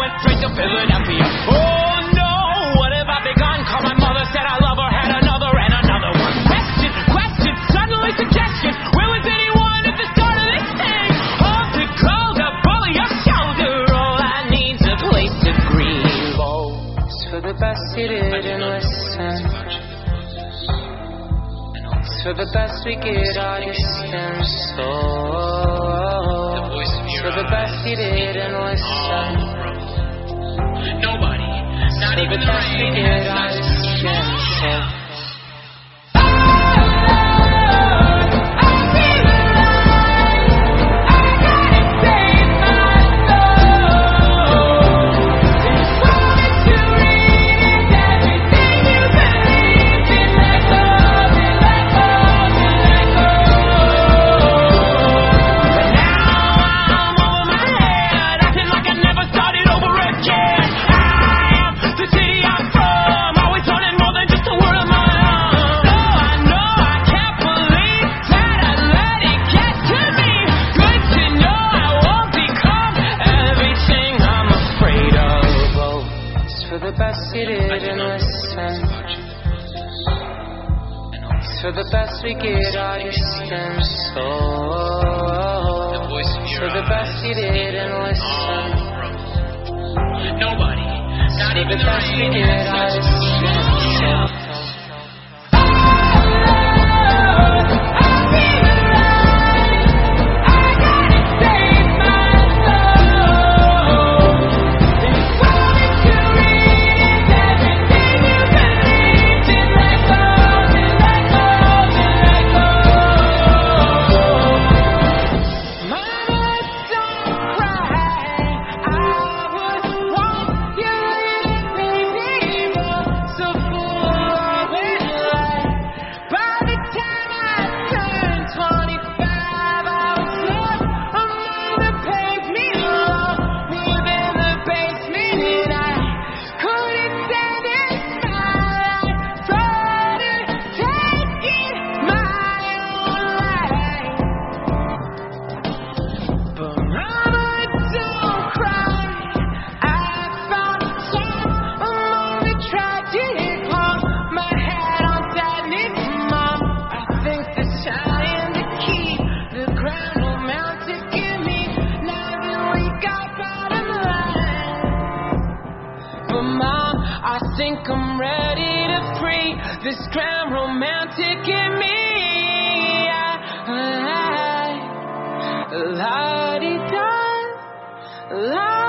straight to Philadelphia. Oh no, what have I begun? Call my mother, said I love her, had another and another one. Question, suddenly suggestion. Where was anyone at the start of this thing? All to call to bully your shoulder. All I need's a place to grieve. Votes for the best seated and listen. For the best we get our distance. Oh, for the best you did and listen. Nobody, not even the rain, has such distance. For the best we get our distance. Oh, for the best you did and listen. Nobody, not even the rain, has such I think I'm ready to free this grand romantic in me. La-di-da, la